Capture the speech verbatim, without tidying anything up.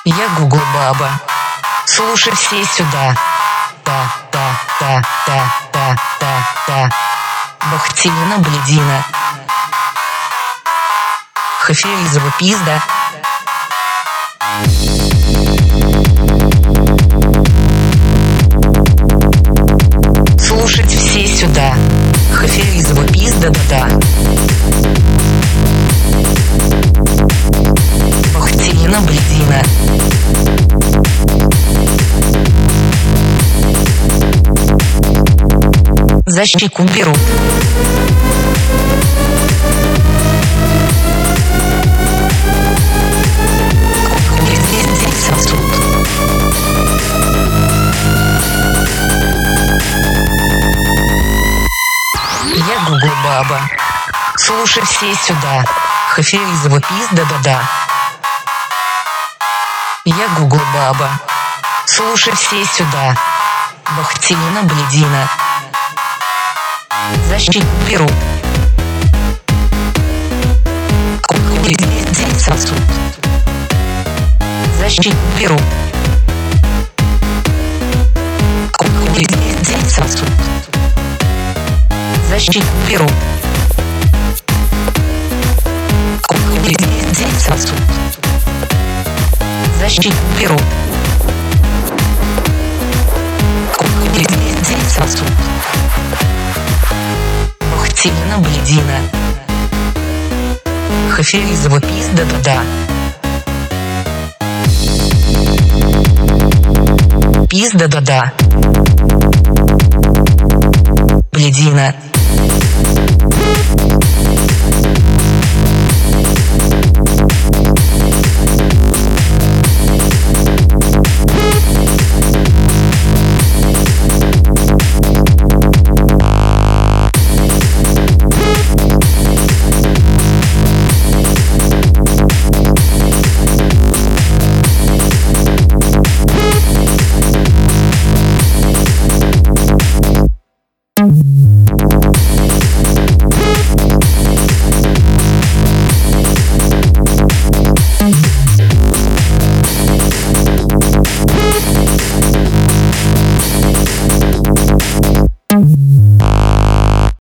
Я Гугл Баба. Слушай все сюда. Та та та та та та та. Бахтина бледина. Хаферизова пизда. Слушать все сюда. Хаферизова пизда, да-да. Бахтина бледина. За щеку беру. Я Гугл Баба. Слушай все сюда. Хаферизова пизда, да-да. Я Гугл Баба. Слушай все сюда. Бахтина бледина. За щеку беру. Здесь сосуд. За щеку беру. Здесь сосуд. За щеку беру. Здесь сосуд. За щеку беру. Здесь сосуд. Бахтина бледина. Хаферизова пизда, да-да. Пизда, да-да. Бледина.